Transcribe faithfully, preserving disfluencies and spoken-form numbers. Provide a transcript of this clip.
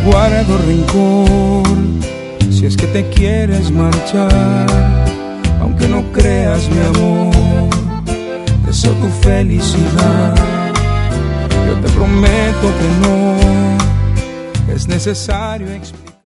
guardo rencor si es que te quieres marchar, aunque no creas mi amor, deseo tu felicidad. Yo te prometo que no es necesario explicar.